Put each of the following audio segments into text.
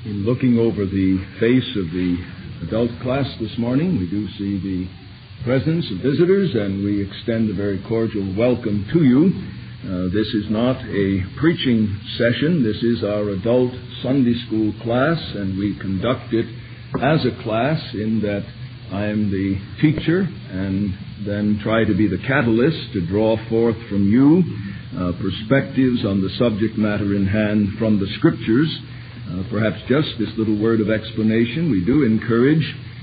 In looking over the face of the adult class this morning, we do see the presence of visitors, and we extend a very cordial welcome to you. This is not a preaching session. This is our adult Sunday school class, and we conduct it as a class in that I am the teacher and then try to be the catalyst to draw forth from you perspectives on the subject matter in hand from the Scriptures. Perhaps just this little word of explanation. We do encourage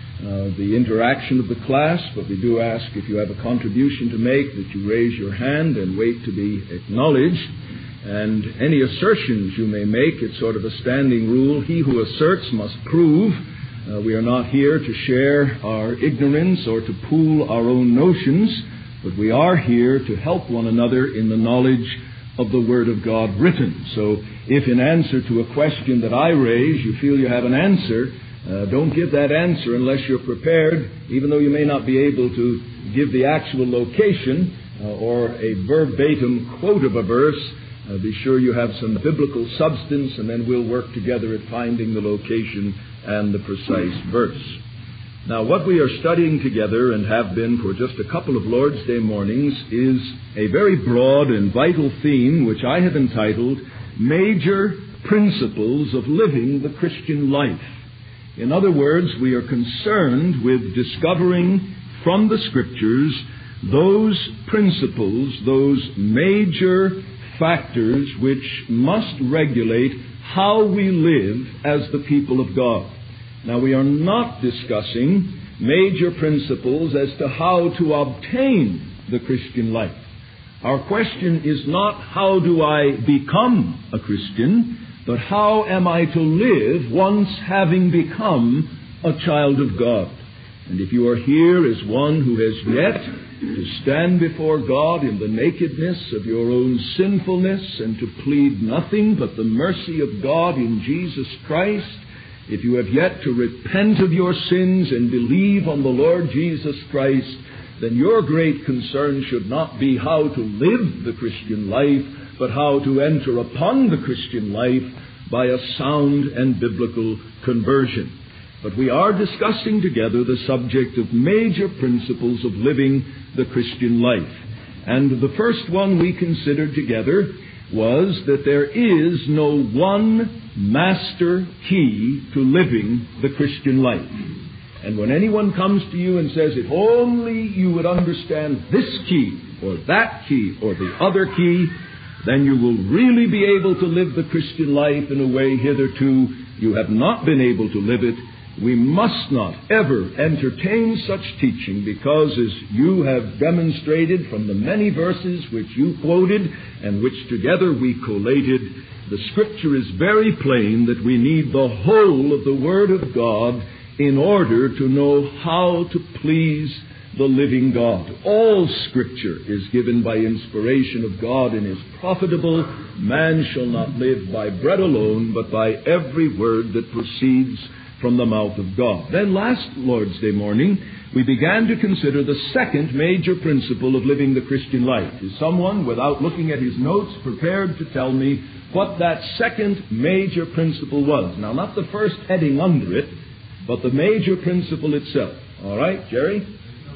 the interaction of the class, but we do ask if you have a contribution to make that you raise your hand and wait to be acknowledged. And any assertions you may make, it's sort of a standing rule. He who asserts must prove. We are not here to share our ignorance or to pool our own notions, but we are here to help one another in the knowledge of the Word of God written. So if in answer to a question that I raise you feel you have an answer, don't give that answer unless you're prepared, even though you may not be able to give the actual location or a verbatim quote of a verse. Be sure you have some biblical substance, and then we'll work together at finding the location and the precise verse. Now, what we are studying together and have been for just a couple of Lord's Day mornings is a very broad and vital theme which I have entitled Major Principles of Living the Christian Life. In other words, we are concerned with discovering from the Scriptures those principles, those major factors which must regulate how we live as the people of God. Now, we are not discussing major principles as to how to obtain the Christian life. Our question is not how do I become a Christian, but how am I to live once having become a child of God. And if you are here as one who has yet to stand before God in the nakedness of your own sinfulness and to plead nothing but the mercy of God in Jesus Christ, if you have yet to repent of your sins and believe on the Lord Jesus Christ, then your great concern should not be how to live the Christian life, but how to enter upon the Christian life by a sound and biblical conversion. But we are discussing together the subject of major principles of living the Christian life. And the first one we considered together was that there is no one master key to living the Christian life. And when anyone comes to you and says, if only you would understand this key or that key or the other key, then you will really be able to live the Christian life in a way hitherto you have not been able to live it. We must not ever entertain such teaching, because as you have demonstrated from the many verses which you quoted and which together we collated, the Scripture is very plain that we need the whole of the Word of God in order to know how to please the living God. All Scripture is given by inspiration of God and is profitable. Man shall not live by bread alone, but by every word that proceeds from the mouth of God. Then last Lord's Day morning, we began to consider the second major principle of living the Christian life. Is someone, without looking at his notes, prepared to tell me what that second major principle was? Now, not the first heading under it, but the major principle itself. All right, Jerry?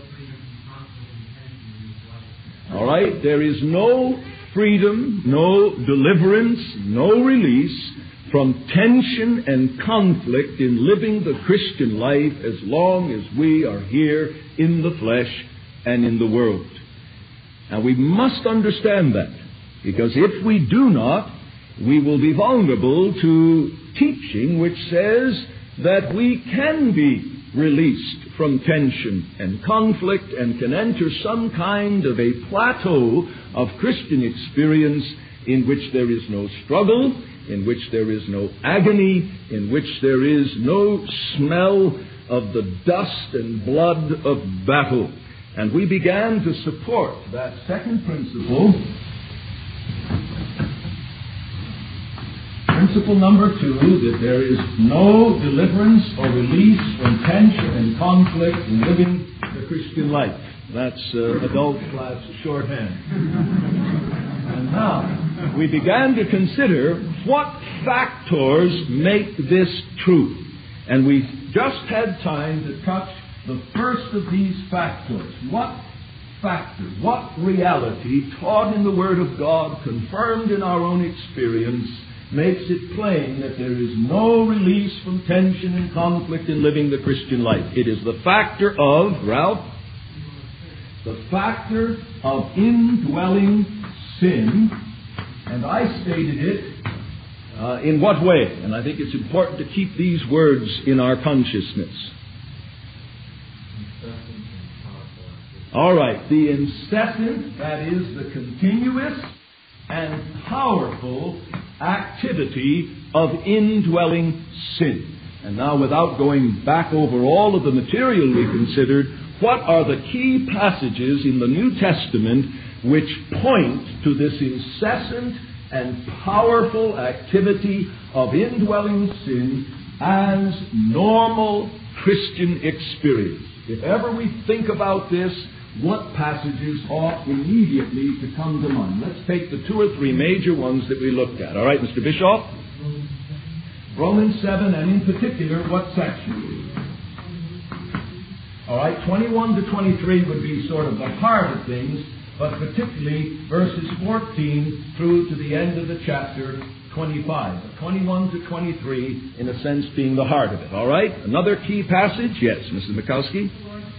All right, there is no freedom, no deliverance, no release from tension and conflict in living the Christian life as long as we are here in the flesh and in the world. Now, we must understand that, because if we do not, we will be vulnerable to teaching which says that we can be released from tension and conflict and can enter some kind of a plateau of Christian experience in which there is no struggle, in which there is no agony, in which there is no smell of the dust and blood of battle. And we began to support that second principle. Principle number 2, that there is no deliverance or release from tension and conflict in living the Christian life. That's adult class shorthand. And And now, we began to consider what factors make this true. And we just had time to touch the first of these factors. What factor, what reality taught in the Word of God, confirmed in our own experience, makes it plain that there is no release from tension and conflict in living the Christian life? It is the factor of, Ralph, the factor of indwelling sin. And I stated it in what way? And I think it's important to keep these words in our consciousness. All right, the incessant, that is the continuous and powerful activity of indwelling sin. And now, without going back over all of the material we considered, what are the key passages in the New Testament which point to this incessant and powerful activity of indwelling sin as normal Christian experience? If ever we think about this, what passages ought immediately to come to mind? Let's take the two or three major ones that we looked at. All right, Mr. Bischoff? Romans 7, and in particular, what section? All right, 21 to 23 would be sort of the heart of things, but particularly verses 14 through to the end of the chapter, 25. 21 to 23, in a sense, being the heart of it. All right, another key passage? Yes, Mrs. Mikowski?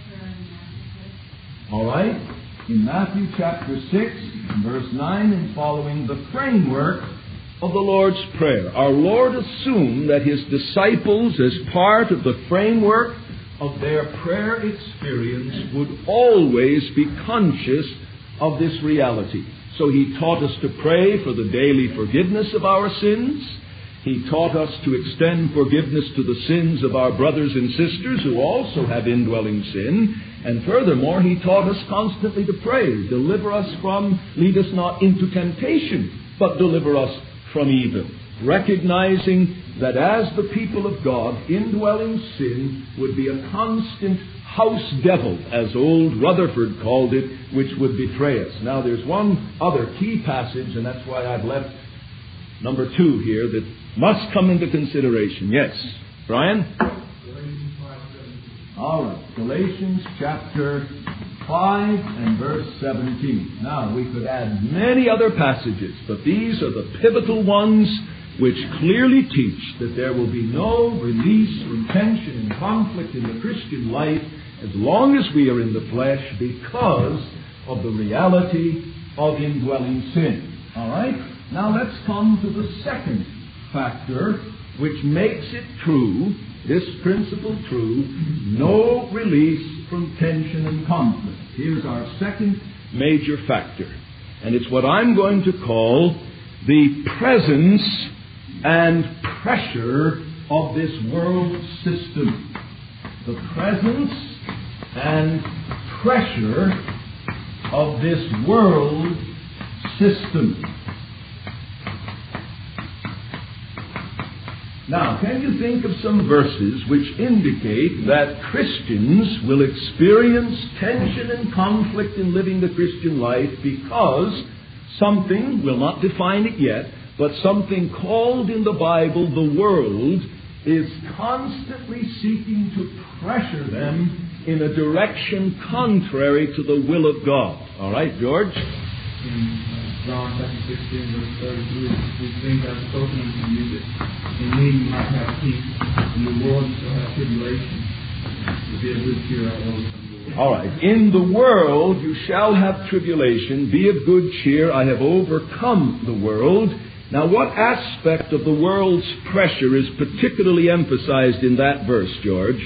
All right, in Matthew chapter 6, verse 9 and following, the framework of the Lord's Prayer. Our Lord assumed that His disciples, as part of the framework of their prayer experience, would always be conscious of this reality. So He taught us to pray for the daily forgiveness of our sins. He taught us to extend forgiveness to the sins of our brothers and sisters who also have indwelling sin. And furthermore, He taught us constantly to pray, deliver us from, lead us not into temptation, but deliver us from evil. Recognizing that as the people of God, indwelling sin would be a constant house devil, as old Rutherford called it, which would betray us. Now, there's one other key passage, and that's why I've left number 2 here, that must come into consideration. Yes, Brian? All right, Galatians chapter 5 and verse 17. Now, we could add many other passages, but these are the pivotal ones which clearly teach that there will be no release from tension and conflict in the Christian life as long as we are in the flesh, because of the reality of indwelling sin. All right? Now let's come to the second factor which makes it true, this principle true, no release from tension and conflict. Here's our second major factor, and it's what I'm going to call the presence and pressure of this world system. The presence and pressure of this world system. Now, can you think of some verses which indicate that Christians will experience tension and conflict in living the Christian life because something, we'll not define it yet, but something called in the Bible the world is constantly seeking to pressure them in a direction contrary to the will of God? All right, George? In John chapter 16, verse 33, these things I've spoken unto you, that in me you might have peace. In the world you shall have tribulation. Be of good cheer, I overcome. All right. In the world you shall have tribulation. Be of good cheer. I have overcome the world. Now, what aspect of the world's pressure is particularly emphasized in that verse, George?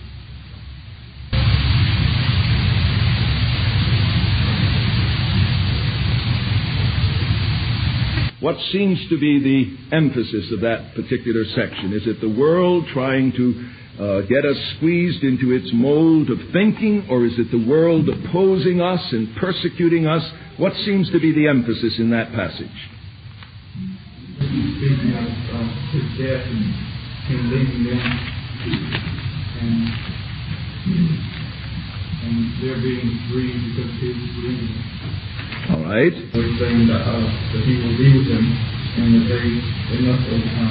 What seems to be the emphasis of that particular section? Is it the world trying to get us squeezed into its mold of thinking, or is it the world opposing us and persecuting us? What seems to be the emphasis in that passage? Speaking of his death and him leaving them, and there being grieved because of his leaving. All right. We're saying that he will be with them and that they must overcome.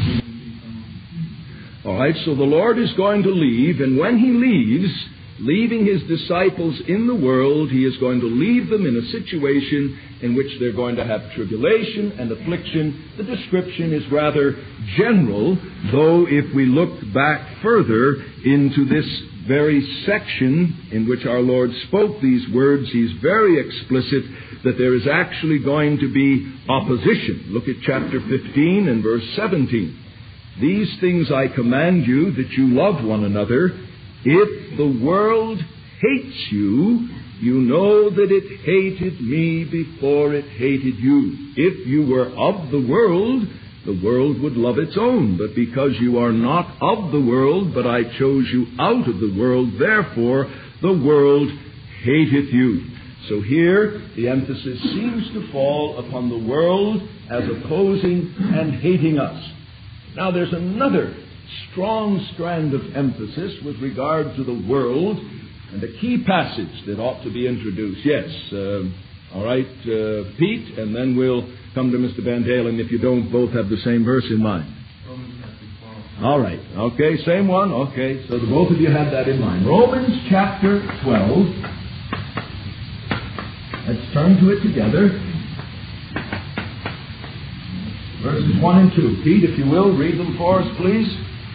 All right, so the Lord is going to leave, and when he leaves, leaving his disciples in the world, he is going to leave them in a situation in which they're going to have tribulation and affliction. The description is rather general, though if we look back further into this very section in which our Lord spoke these words, he's very explicit that there is actually going to be opposition. Look at chapter 15 and verse 17. These things I command you, that you love one another. If the world hates you, you know that it hated me before it hated you. If you were of the world would love its own. But because you are not of the world, but I chose you out of the world, therefore the world hateth you. So here the emphasis seems to fall upon the world as opposing and hating us. Now there's another strong strand of emphasis with regard to the world, and a key passage that ought to be introduced. Yes, all right, Pete, and then we'll come to Mr. Van Dalen if you don't both have the same verse in mind. All right, okay, same one, okay, so the both of you have that in mind. Romans chapter 12. Let's turn to it together. Verses 1 and 2. Pete, if you will, read them for us, please.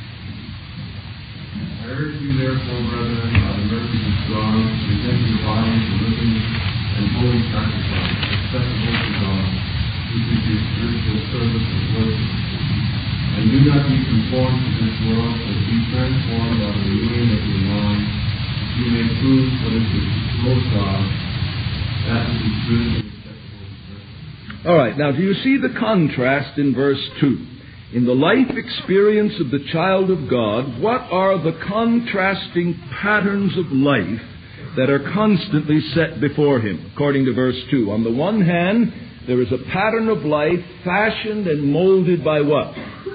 I urge you, therefore, brethren, by the mercies of God, to present your bodies a living and holy sacrifice, acceptable to God, which is your spiritual service of worship. And do not be conformed to this world, but be transformed by the renewing of your mind, that you may prove what is the will of God, that which is good and acceptable. All right, now do you see the contrast in verse 2? In the life experience of the child of God, what are the contrasting patterns of life that are constantly set before him, according to verse 2? On the one hand, there is a pattern of life fashioned and molded by what?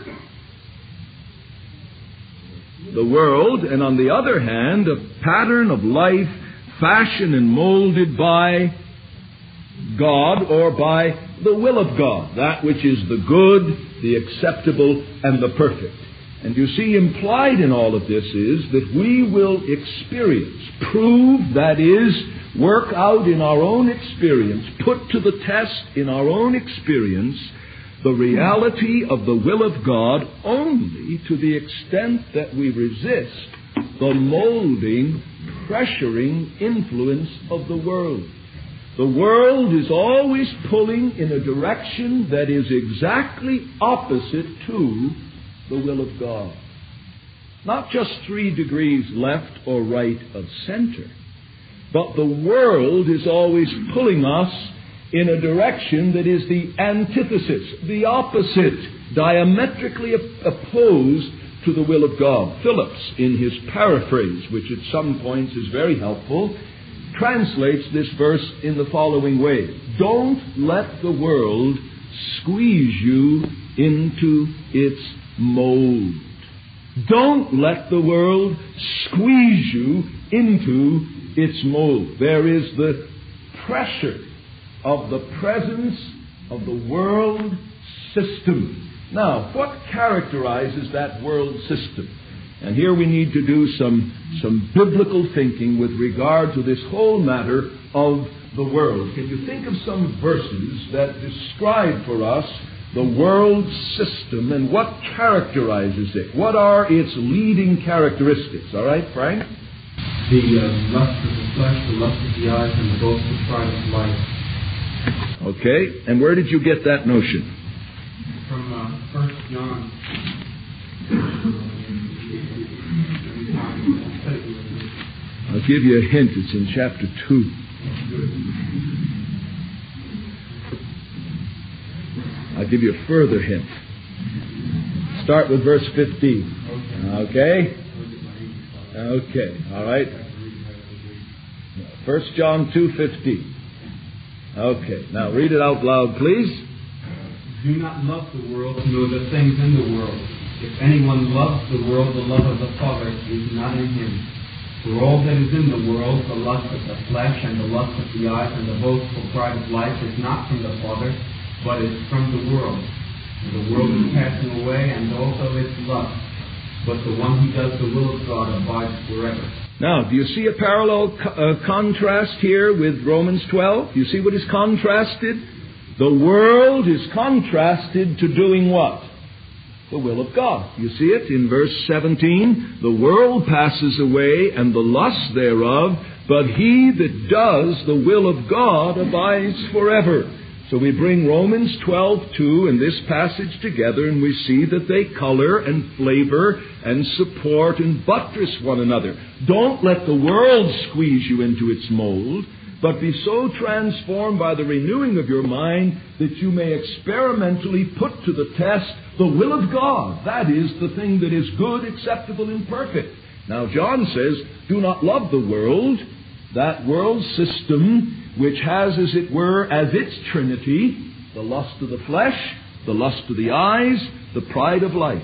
The world. And on the other hand, a pattern of life fashioned and molded by God, or by the will of God, that which is the good, the acceptable, and the perfect. And you see, implied in all of this is that we will experience, prove, that is, work out in our own experience, put to the test in our own experience, the reality of the will of God only to the extent that we resist the molding, pressuring influence of the world. The world is always pulling in a direction that is exactly opposite to the will of God. Not just 3 degrees left or right of center, but the world is always pulling us in a direction that is the antithesis, the opposite, diametrically opposed to the will of God. Phillips, in his paraphrase, which at some points is very helpful, translates this verse in the following way: don't let the world squeeze you into its mold. Don't let the world squeeze you into its mold. There is the pressure of the presence of the world system. Now, what characterizes that world system? And here we need to do some biblical thinking with regard to this whole matter of the world. Can you think of some verses that describe for us the world system and what characterizes it? What are its leading characteristics? All right, Frank? The lust of the flesh, the lust of the eyes, and the boast of pride of life. Okay, and where did you get that notion? From 1 John. I'll give you a hint. It's in chapter 2. I'll give you a further hint. Start with verse 15. Okay? Okay. All right. 1 John 2:15. Okay. Now read it out loud, please. Do not love the world, nor the things in the world. If anyone loves the world, the love of the Father is not in him. For all that is in the world, the lust of the flesh and the lust of the eyes and the boastful pride of life is not from the Father, but is from the world. And the world is passing away, and also its lust. But the one who does the will of God abides forever. Now, do you see a parallel contrast here with Romans 12? Do you see what is contrasted? The world is contrasted to doing what? The will of God. You see it in verse 17. The world passes away and the lust thereof, but he that does the will of God abides forever. So we bring Romans 12:2 and this passage together, and we see that they color and flavor and support and buttress one another. Don't let the world squeeze you into its mold, but be so transformed by the renewing of your mind that you may experimentally put to the test the will of God. That is the thing that is good, acceptable, and perfect. Now John says, do not love the world, that world system which has, as it were, as its trinity, the lust of the flesh, the lust of the eyes, the pride of life.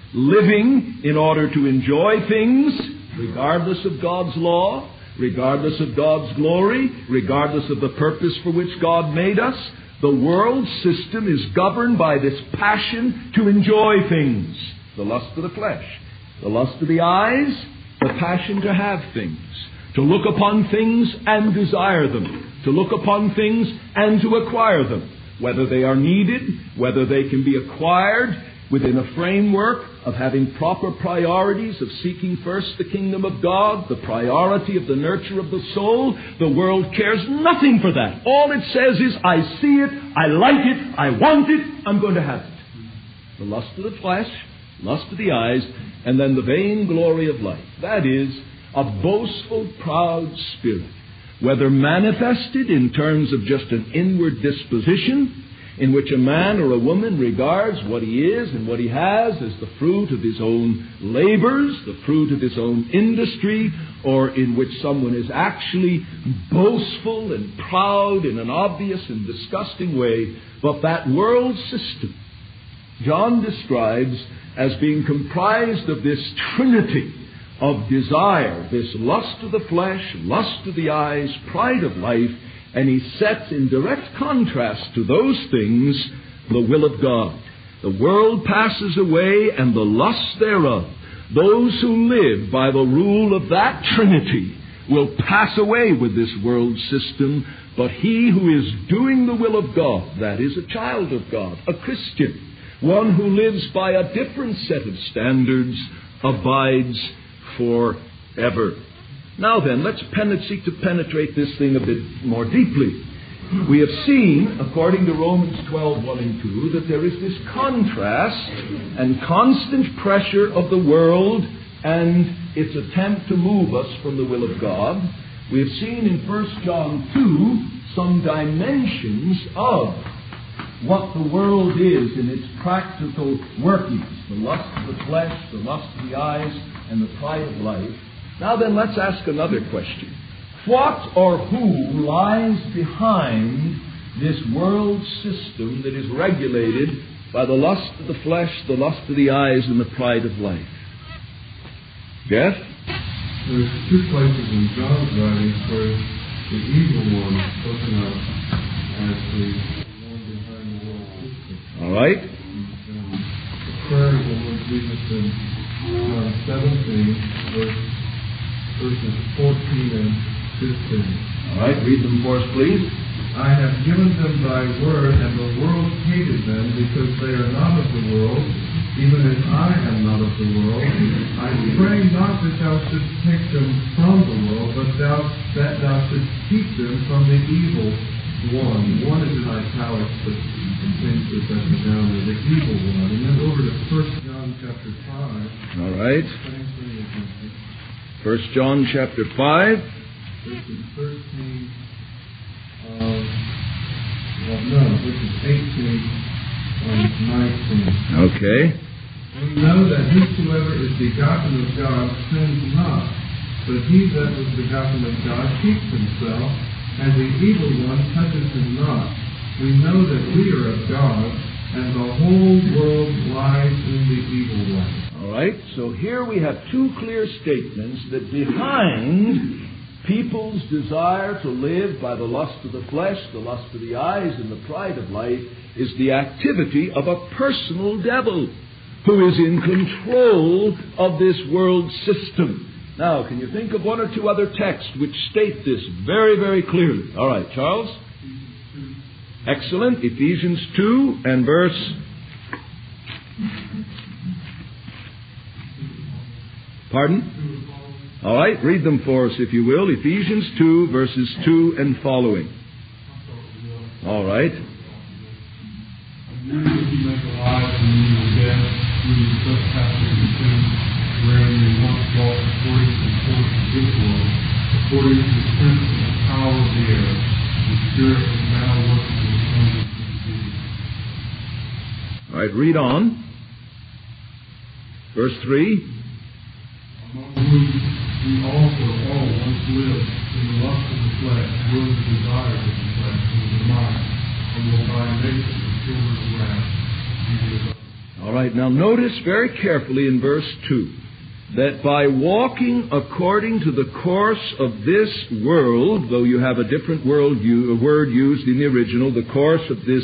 Living in order to enjoy things, regardless of God's law, regardless of God's glory, regardless of the purpose for which God made us. The world system is governed by this passion to enjoy things. The lust of the flesh, the lust of the eyes, the passion to have things, to look upon things and desire them, to look upon things and to acquire them, whether they are needed, whether they can be acquired within a framework of having proper priorities, of seeking first the kingdom of God, the priority of the nurture of the soul. The world cares nothing for that. All it says is, I see it, I like it, I want it, I'm going to have it. The lust of the flesh, lust of the eyes, and then the vain glory of life. That is a boastful, proud spirit, whether manifested in terms of just an inward disposition, in which a man or a woman regards what he is and what he has as the fruit of his own labors, the fruit of his own industry, or in which someone is actually boastful and proud in an obvious and disgusting way. But that world system, John describes as being comprised of this trinity of desire, this lust of the flesh, lust of the eyes, pride of life, and he sets in direct contrast to those things the will of God. The world passes away and the lust thereof. Those who live by the rule of that trinity will pass away with this world system, but he who is doing the will of God, that is a child of God, a Christian, one who lives by a different set of standards, abides forever. Now then, let's seek to penetrate this thing a bit more deeply. We have seen, according to Romans 12:1 and 2, that there is this contrast and constant pressure of the world and its attempt to move us from the will of God. We have seen in 1 John 2 some dimensions of what the world is in its practical workings. The lust of the flesh, the lust of the eyes, and the pride of life. Now then, let's ask another question. What or who lies behind this world system that is regulated by the lust of the flesh, the lust of the eyes, and the pride of life? Jeff? There's two places in John's writings where the evil one is spoken of as the one behind the world system. All right. The prayer of the Lord Jesus in John 17, verses 14 and 15. All right, read them for us, please. I have given them thy word, and the world hated them, because they are not of the world, even as I am not of the world. I pray not that thou shouldst take them from the world, but that thou shouldst keep them from the evil one. One is in italics, but contains this at the down there, the evil one. And then over to 1 John chapter 5. All right. 1 John chapter 5. Verses 13. Verses 18 and 19. Okay. We know that whosoever is begotten of God sins not, but he that was begotten of God keeps himself, and the evil one touches him not. We know that we are of God, and the whole world lies in the evil one. All right? So here we have two clear statements that behind people's desire to live by the lust of the flesh, the lust of the eyes, and the pride of life is the activity of a personal devil who is in control of this world system. Now, can you think of one or two other texts which state this very, very clearly? All right, Charles? Excellent. Ephesians 2 and verse... Pardon? All right, read them for us, if you will. Ephesians 2, verses 2 and following. All right. According to the prince of the power of the air, the Spirit is now working in the sons of disobedience. All right, read on. Verse 3. Among whom we also all once lived in the lust of the flesh, willing the desires of the flesh and of the mind, and will by nature the children of wrath. All right, now notice very carefully in verse 2 that by walking according to the course of this world, though you have a different word used in the original, the course of this,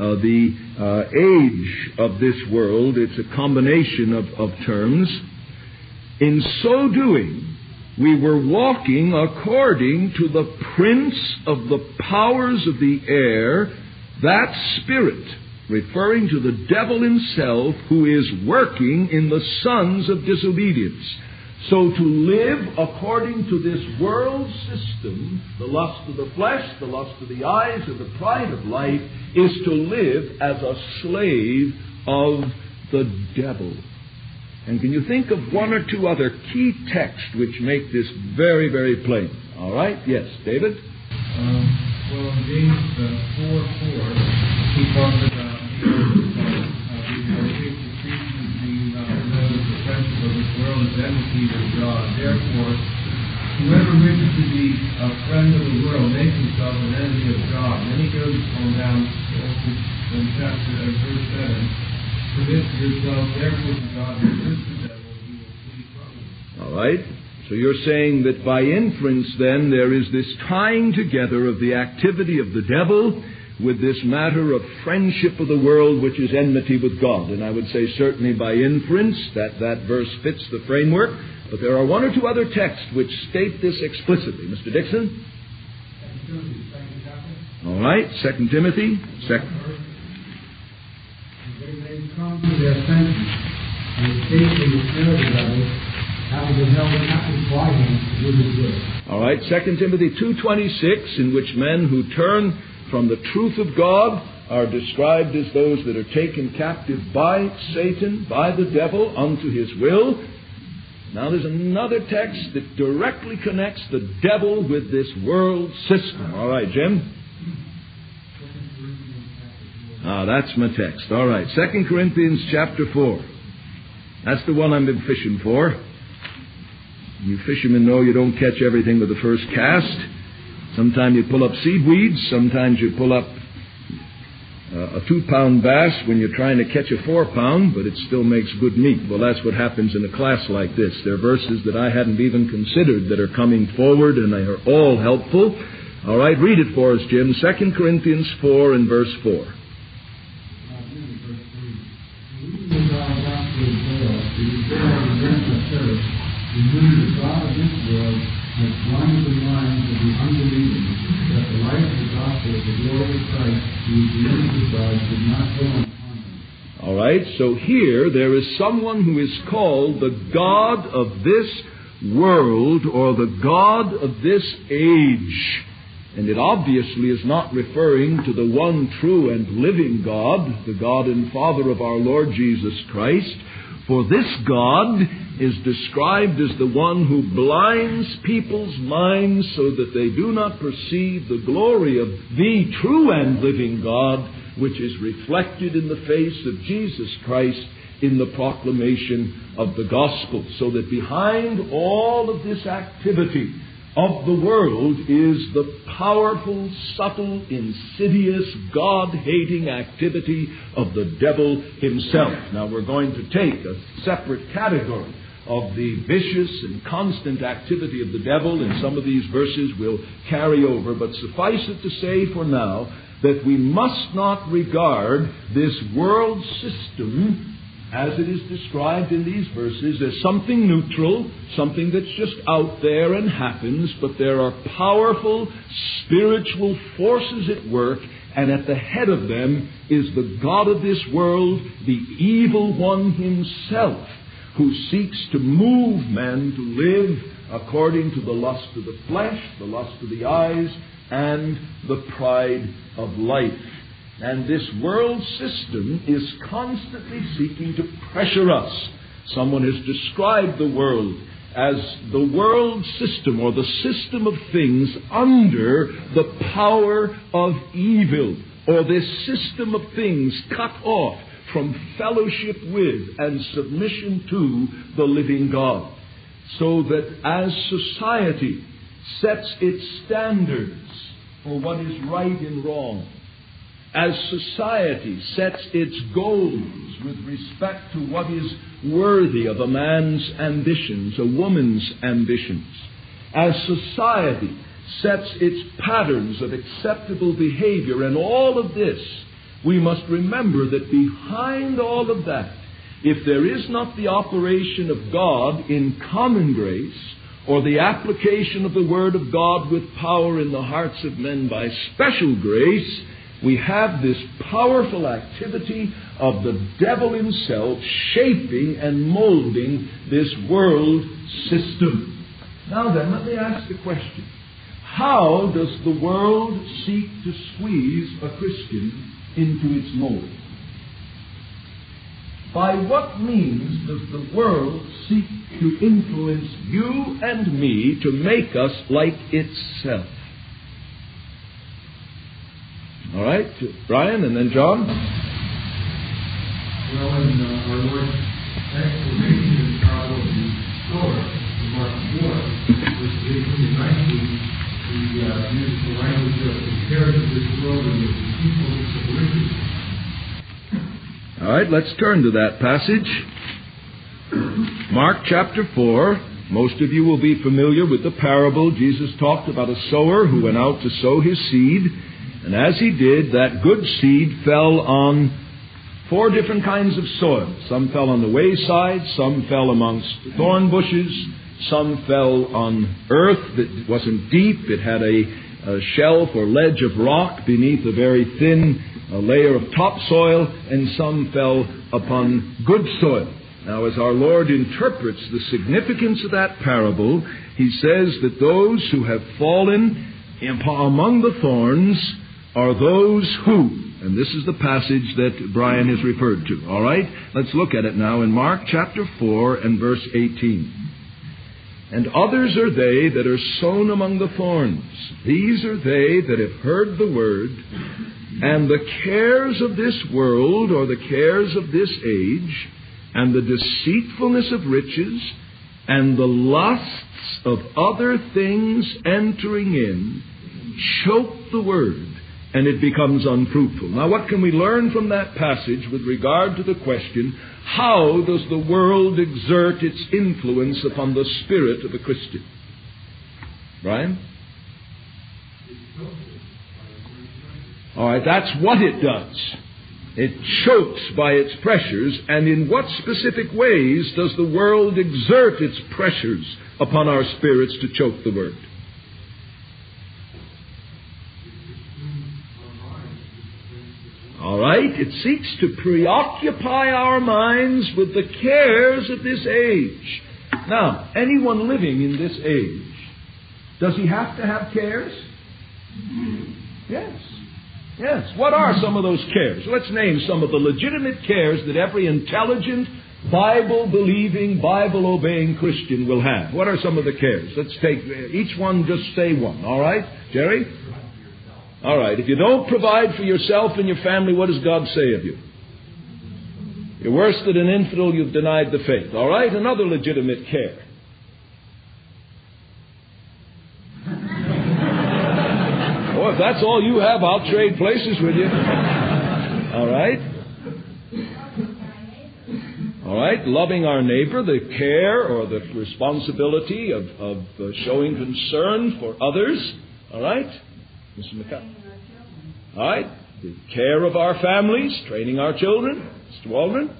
age of this world, it's a combination of terms. In so doing, we were walking according to the prince of the powers of the air, that spirit, referring to the devil himself, who is working in the sons of disobedience. So to live according to this world system, the lust of the flesh, the lust of the eyes, and the pride of life, is to live as a slave of the devil. And can you think of one or two other key texts which make this very, very plain? All right? Yes, David? Well, in James 4:4, he talks about the friendship of this world is enmity with God. Therefore, whoever wishes to be a friend of the world makes himself an enemy of God. Then he goes on down in verse 7. Commit yourself therefore to God, resist the devil, and he will flee from you. All right. So you're saying that by inference, then, there is this tying together of the activity of the devil with this matter of friendship of the world, which is enmity with God. And I would say certainly by inference that verse fits the framework. But there are one or two other texts which state this explicitly. Mr. Dixon? All right. 2 Timothy. They may come to their senses and escape from the spirit of others, having been held captive by him to do his will. All right. 2 Timothy 2:26, in which men who turn from the truth of God are described as those that are taken captive by Satan, by the devil, unto his will. Now there's another text that directly connects the devil with this world system. All right, Jim? That's my text. All right, 2 Corinthians chapter 4. That's the one I've been fishing for. You fishermen know you don't catch everything with the first cast. Sometimes you pull up seaweeds. Sometimes you pull up a 2-pound bass when you're trying to catch a 4-pound, but it still makes good meat. Well, that's what happens in a class like this. There are verses that I hadn't even considered that are coming forward, and they are all helpful. All right, read it for us, Jim. 2 Corinthians 4 and verse 4. The God of this world has blinded the minds of the unbelieving, that the light of the gospel of the glory of Christ, who is the image of God, should not dawn upon them. All right, so here there is someone who is called the God of this world, or the God of this age. And it obviously is not referring to the one true and living God, the God and Father of our Lord Jesus Christ. For this God is described as the one who blinds people's minds so that they do not perceive the glory of the true and living God, which is reflected in the face of Jesus Christ in the proclamation of the gospel. So that behind all of this activity of the world is the powerful, subtle, insidious, God-hating activity of the devil himself. Now we're going to take a separate category of the vicious and constant activity of the devil, and some of these verses will carry over, but suffice it to say for now that we must not regard this world system as it is described in these verses as something neutral, something that's just out there and happens, but there are powerful spiritual forces at work, and at the head of them is the God of this world, the evil one himself, who seeks to move men to live according to the lust of the flesh, the lust of the eyes, and the pride of life. And this world system is constantly seeking to pressure us. Someone has described the world as the world system, or the system of things under the power of evil, or this system of things cut off from fellowship with and submission to the living God. So that as society sets its standards for what is right and wrong, as society sets its goals with respect to what is worthy of a man's ambitions, a woman's ambitions, as society sets its patterns of acceptable behavior, and all of this, we must remember that behind all of that, if there is not the operation of God in common grace, or the application of the Word of God with power in the hearts of men by special grace, we have this powerful activity of the devil himself shaping and molding this world system. Now then, let me ask the question. How does the world seek to squeeze a Christian into its mold? By what means does the world seek to influence you and me to make us like itself? All right, Brian, and then John. Well, in our Lord's explanation of the parable of the sower, in Mark 4, verse 18 and 19, he uses the language of the cares of this world and the deceitfulness of riches. All right, let's turn to that passage. Mark chapter 4. Most of you will be familiar with the parable. Jesus talked about a sower who went out to sow his seed. And as he did, that good seed fell on 4 different kinds of soil. Some fell on the wayside, some fell amongst thorn bushes, some fell on earth that wasn't deep. It had a shelf or ledge of rock beneath a very thin layer of topsoil, and some fell upon good soil. Now, as our Lord interprets the significance of that parable, he says that those who have fallen among the thorns are those who, and this is the passage that Brian has referred to. All right? Let's look at it now in Mark chapter 4 and verse 18. And others are they that are sown among the thorns. These are they that have heard the word, and the cares of this world, or the cares of this age, and the deceitfulness of riches, and the lusts of other things entering in, choke the word, and it becomes unfruitful. Now, what can we learn from that passage with regard to the question, how does the world exert its influence upon the spirit of a Christian? Brian? All right, that's what it does. It chokes by its pressures, and in what specific ways does the world exert its pressures upon our spirits to choke the word? All right, it seeks to preoccupy our minds with the cares of this age. Now, anyone living in this age, does he have to have cares? Yes. Yes. What are some of those cares? Let's name some of the legitimate cares that every intelligent, Bible-believing, Bible-obeying Christian will have. What are some of the cares? Let's take each one, just say one. All right? Jerry? All right. If you don't provide for yourself and your family, what does God say of you? You're worse than an infidel. You've denied the faith. All right? Another legitimate care. if that's all you have, I'll trade places with you. All right? All right? Loving our neighbor, the care or the responsibility of showing concern for others. All right? Mr. McCall. All right? The care of our families, training our children. Mr. Waldron.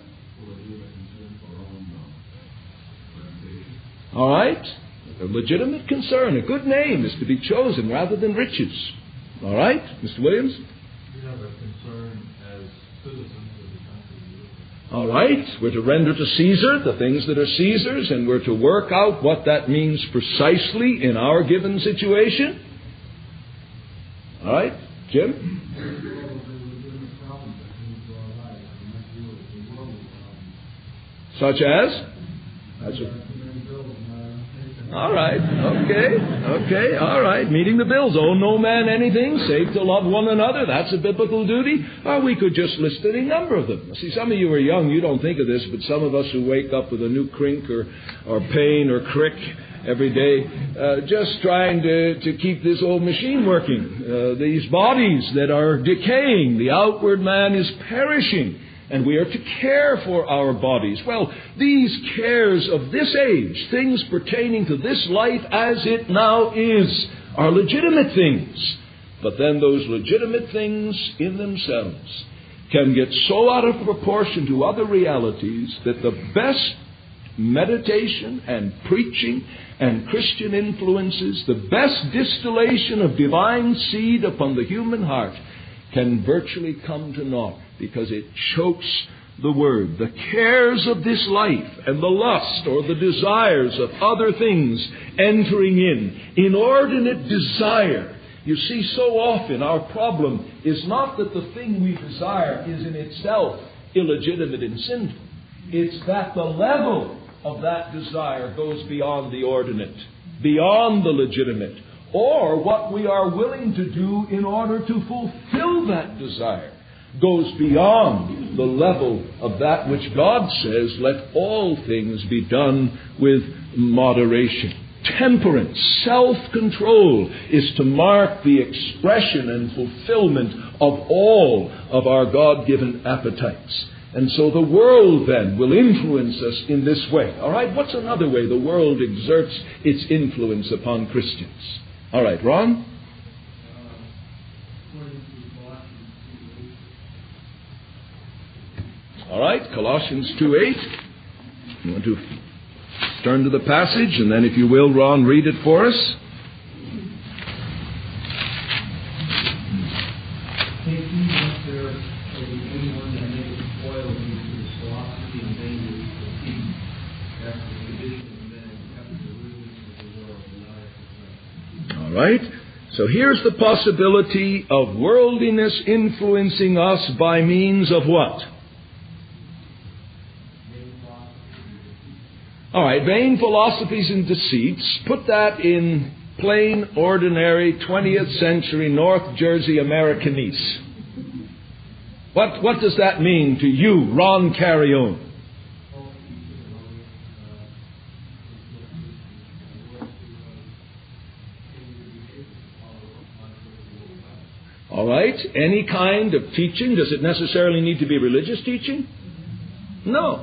All right? A legitimate concern, a good name is to be chosen rather than riches. All right? Mr. Williams? We have a concern as citizens of the country. All right? We're to render to Caesar the things that are Caesar's, and we're to work out what that means precisely in our given situation. All right? Jim? Such as? All right. Okay. All right. Meeting the bills. Owe no man anything save to love one another. That's a biblical duty. Or we could just list any number of them. See, some of you are young. You don't think of this, but some of us who wake up with a new crink or pain or crick every day, just trying to keep this old machine working. These bodies that are decaying. The outward man is perishing. And we are to care for our bodies. Well, these cares of this age, things pertaining to this life as it now is, are legitimate things. But then those legitimate things in themselves can get so out of proportion to other realities that the best meditation and preaching and Christian influences, the best distillation of divine seed upon the human heart, can virtually come to naught, because it chokes the word. The cares of this life and the lust or the desires of other things entering in. Inordinate desire. You see, so often our problem is not that the thing we desire is in itself illegitimate and sinful. It's that the level of that desire goes beyond the ordinate, beyond the legitimate, or what we are willing to do in order to fulfill that desire goes beyond the level of that which God says, let all things be done with moderation. Temperance, self-control is to mark the expression and fulfillment of all of our God-given appetites. And so the world then will influence us in this way. All right, what's another way the world exerts its influence upon Christians? All right, Ron? All right, Colossians 2:8. You want to turn to the passage, and then if you will, Ron, read it for us. Take heed lest there be anyone that maketh spoil of you through his philosophy and vainglory of deceit, after the tradition of men, after the rudiments of the world, and not after Christ. All right. So here's the possibility of worldliness influencing us by means of what? All right, vain philosophies and deceits. Put that in plain, ordinary, 20th century North Jersey Americanese. What does that mean to you, Ron Carrion? All right, any kind of teaching. Does it necessarily need to be religious teaching? No.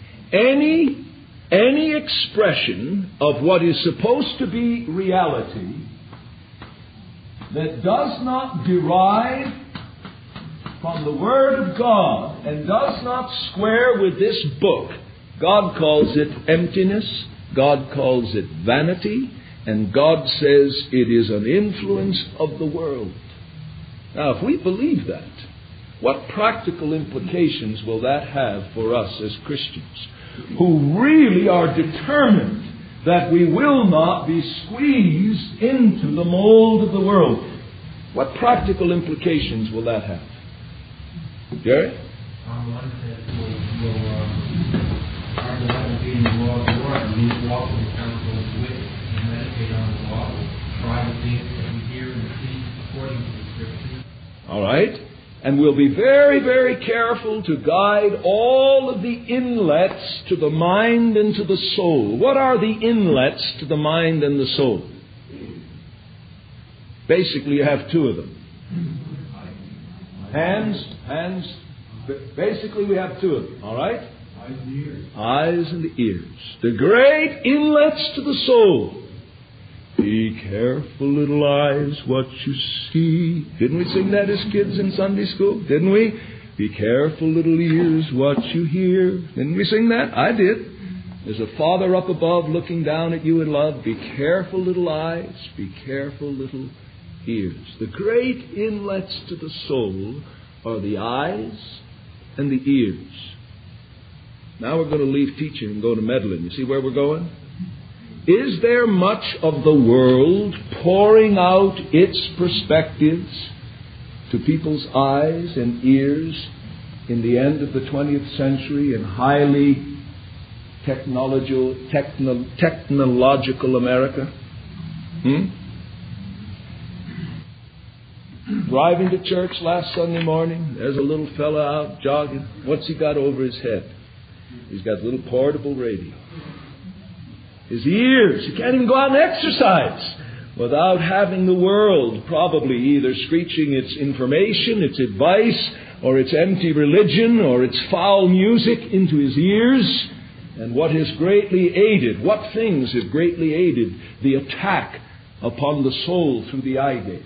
Any expression of what is supposed to be reality that does not derive from the Word of God and does not square with this book, God calls it emptiness, God calls it vanity, and God says it is an influence of the world. Now, if we believe that, what practical implications will that have for us as Christians, who really are determined that we will not be squeezed into the mold of the world? What practical implications will that have? Jerry? On one hand, our delight will be in the law of the Lord, and we will walk in the counsel of the wicked, and meditate on the law, try the things that we hear and see according to the Scriptures. All right. And we'll be very, very careful to guide all of the inlets to the mind and to the soul. What are the inlets to the mind and the soul? Basically, you have two of them. Hands. Basically, we have two of them, all right? Eyes and the ears. The great inlets to the soul. Be careful, little eyes, what you see. Didn't we sing that as kids in Sunday school? Didn't we? Be careful, little ears, what you hear. Didn't we sing that? I did. There's a Father up above looking down at you in love. Be careful, little eyes. Be careful, little ears. The great inlets to the soul are the eyes and the ears. Now we're going to leave teaching and go to meddling. You see where we're going? Is there much of the world pouring out its perspectives to people's eyes and ears in the end of the 20th century in highly technological America? Driving to church last Sunday morning, there's a little fella out jogging. What's he got over his head? He's got a little portable radio. His ears, he can't even go out and exercise without having the world probably either screeching its information, its advice, or its empty religion, or its foul music into his ears. And what has greatly aided, what things have greatly aided the attack upon the soul through the eye gate?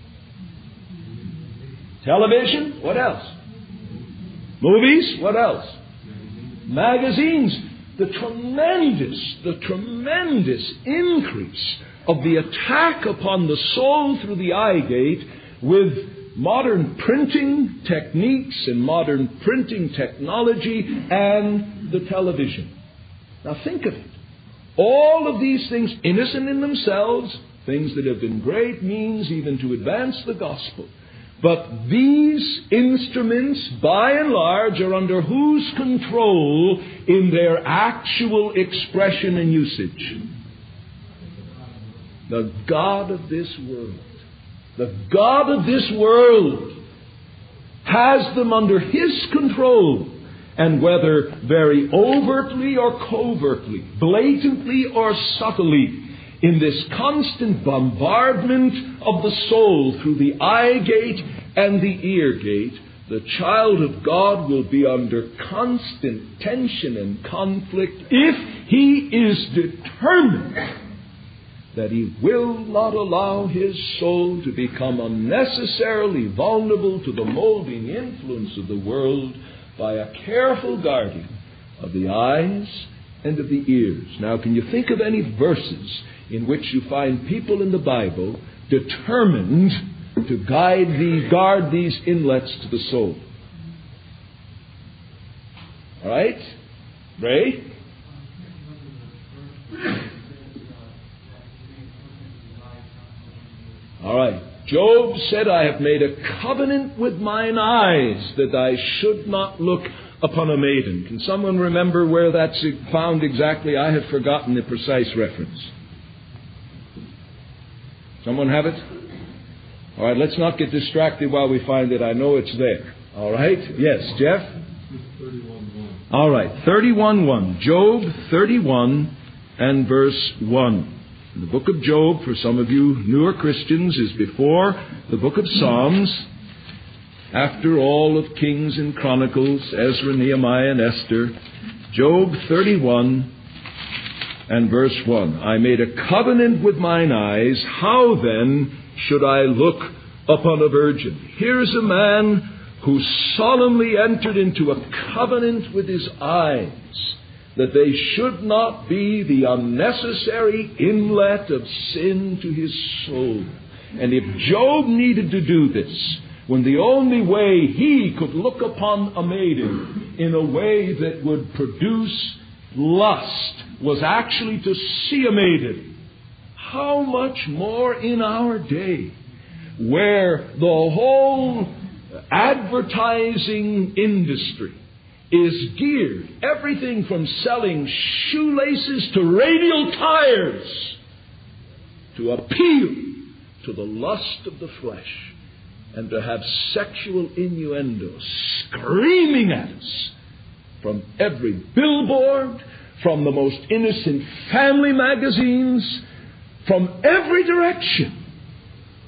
Television? What else? Movies? What else? Magazines. The tremendous increase of the attack upon the soul through the eye gate with modern printing techniques and modern printing technology and the television. Now think of it. All of these things, innocent in themselves, things that have been great means even to advance the gospel. But these instruments, by and large, are under whose control in their actual expression and usage? The God of this world. The God of this world has them under His control. And whether very overtly or covertly, blatantly or subtly, in this constant bombardment of the soul through the eye gate and the ear gate, the child of God will be under constant tension and conflict if he is determined that he will not allow his soul to become unnecessarily vulnerable to the molding influence of the world by a careful guarding of the eyes and of the ears. Now, can you think of any verses in which you find people in the Bible determined to guard these inlets to the soul? All right? Ray? All right. Job said, I have made a covenant with mine eyes that I should not look upon a maiden. Can someone remember where that's found exactly? I have forgotten the precise reference. Someone have it? All right, let's not get distracted while we find it. I know it's there. All right? Yes, Jeff? 31:1. All right, 31:1. Job 31 and verse 1. The book of Job, for some of you newer Christians, is before the book of Psalms. After all of Kings and Chronicles, Ezra, Nehemiah, and Esther, Job 31 and verse 1. I made a covenant with mine eyes. How then should I look upon a virgin? Here's a man who solemnly entered into a covenant with his eyes that they should not be the unnecessary inlet of sin to his soul. And if Job needed to do this, when the only way he could look upon a maiden in a way that would produce lust was actually to see a maiden, how much more in our day, where the whole advertising industry is geared, everything from selling shoelaces to radial tires, to appeal to the lust of the flesh and to have sexual innuendo screaming at us from every billboard, from the most innocent family magazines, from every direction.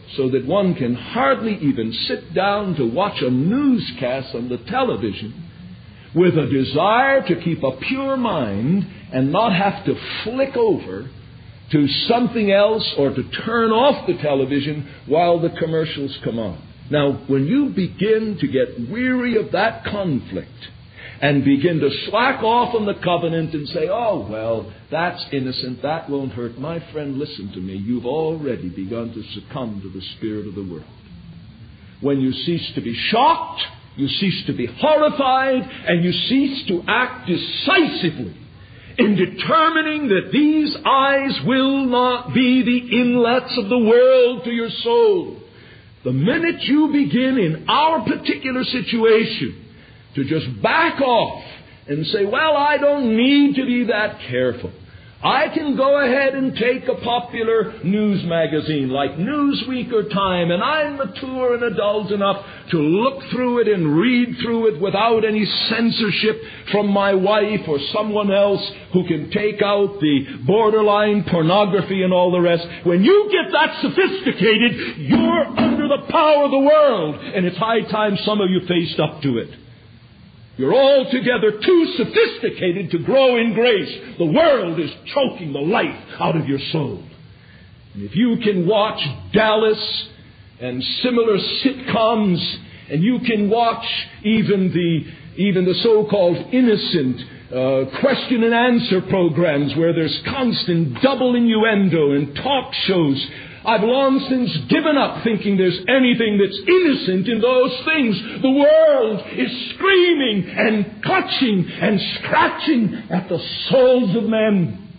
so that one can hardly even sit down to watch a newscast on the television with a desire to keep a pure mind and not have to flick over to something else or to turn off the television while the commercials come on. Now, when you begin to get weary of that conflict and begin to slack off on the covenant and say, oh, well, that's innocent, that won't hurt. My friend, listen to me. You've already begun to succumb to the spirit of the world. When you cease to be shocked, you cease to be horrified, and you cease to act decisively in determining that these eyes will not be the inlets of the world to your soul. The minute you begin in our particular situation to just back off and say, well, I don't need to be that careful. I can go ahead and take a popular news magazine like Newsweek or Time, and I'm mature and adult enough to look through it and read through it without any censorship from my wife or someone else who can take out the borderline pornography and all the rest. When you get that sophisticated, you're under the power of the world, and it's high time some of you faced up to it. You're altogether too sophisticated to grow in grace. The world is choking the life out of your soul. And if you can watch Dallas and similar sitcoms, and you can watch even the so-called innocent question and answer programs where there's constant double innuendo and talk shows, I've long since given up thinking there's anything that's innocent in those things. The world is screaming and clutching and scratching at the souls of men.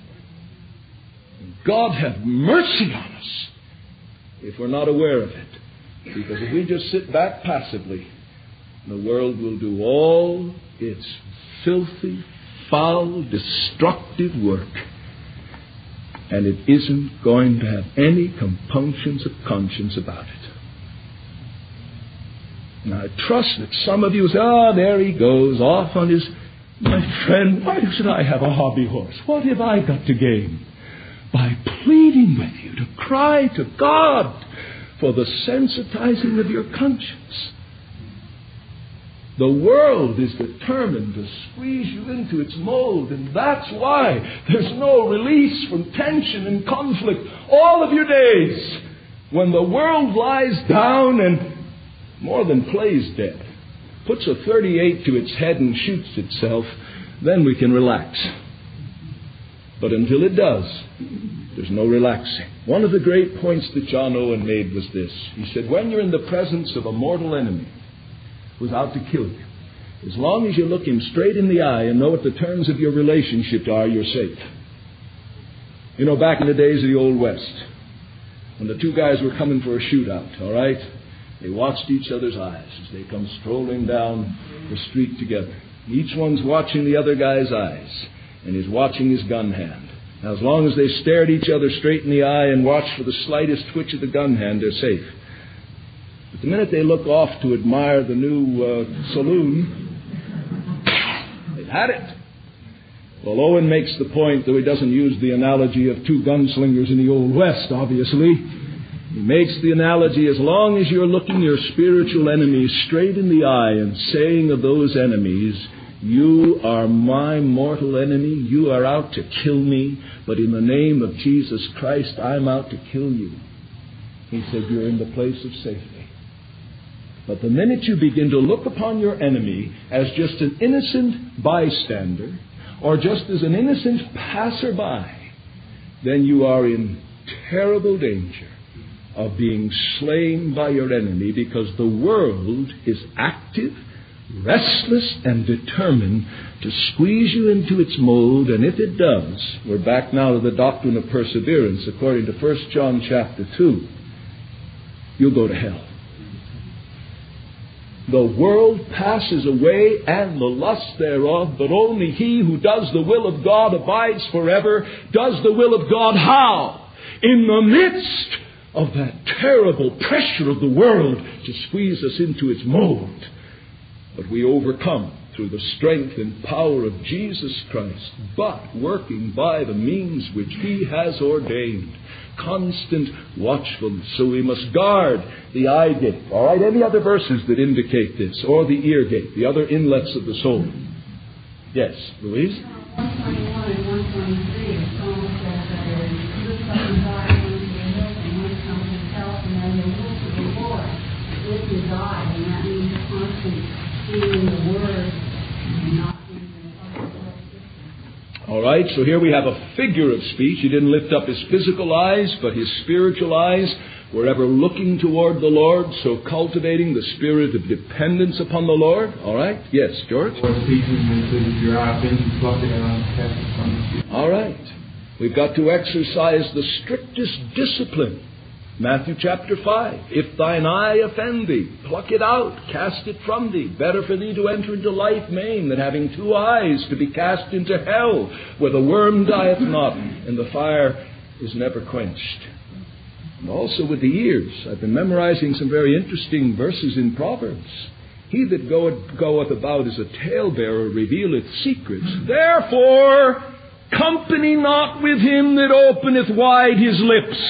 God have mercy on us if we're not aware of it. Because if we just sit back passively, the world will do all its filthy, foul, destructive work. And it isn't going to have any compunctions of conscience about it. And I trust that some of you say, there he goes, off on his... My friend, why should I have a hobby horse? What have I got to gain? By pleading with you to cry to God for the sensitizing of your conscience. The world is determined to squeeze you into its mold, and that's why there's no release from tension and conflict all of your days. When the world lies down and more than plays dead, puts a .38 to its head and shoots itself, then we can relax. But until it does, there's no relaxing. One of the great points that John Owen made was this. He said, when you're in the presence of a mortal enemy who's out to kill you, as long as you look him straight in the eye and know what the terms of your relationship are, you're safe. You know, back in the days of the Old West, when the two guys were coming for a shootout, all right, they watched each other's eyes as they come strolling down the street together. Each one's watching the other guy's eyes, and he's watching his gun hand. Now, as long as they stared each other straight in the eye and watched for the slightest twitch of the gun hand, they're safe. But the minute they look off to admire the new saloon, they've had it. Well, Owen makes the point, though he doesn't use the analogy of two gunslingers in the Old West, obviously. He makes the analogy, as long as you're looking your spiritual enemies straight in the eye and saying of those enemies, you are my mortal enemy, you are out to kill me, but in the name of Jesus Christ, I'm out to kill you. He said, you're in the place of safety. But the minute you begin to look upon your enemy as just an innocent bystander, or just as an innocent passerby, then you are in terrible danger of being slain by your enemy, because the world is active, restless, and determined to squeeze you into its mold. And if it does, we're back now to the doctrine of perseverance, according to 1 John chapter 2, you'll go to hell. The world passes away and the lust thereof, but only he who does the will of God abides forever. Does the will of God how? In the midst of that terrible pressure of the world to squeeze us into its mold. But we overcome through the strength and power of Jesus Christ, but working by the means which He has ordained. Constant watchfulness. So we must guard the eye gate. All right, any other verses that indicate this? Or the ear gate, the other inlets of the soul? Yes, Louise? 121 and 123, the Psalm says that there is lift up his eye unto the hills and whence comes his help, and then the look of the Lord with his eye, and that means constant seeing the Word and not in the other world system. All right, so here we have a figure of speech. He didn't lift up his physical eyes, but his spiritual eyes were ever looking toward the Lord, so cultivating the spirit of dependence upon the Lord. All right? Yes, George? Or teaching them that if your eye offends you, pluck it out and cast it from you. All right. We've got to exercise the strictest discipline. Matthew chapter 5. If thine eye offend thee, pluck it out, cast it from thee. Better for thee to enter into life maimed than having 2 eyes to be cast into hell, where the worm dieth not and the fire is never quenched. And also with the ears. I've been memorizing some very interesting verses in Proverbs. He that goeth about as a talebearer revealeth secrets. Therefore, company not with him that openeth wide his lips.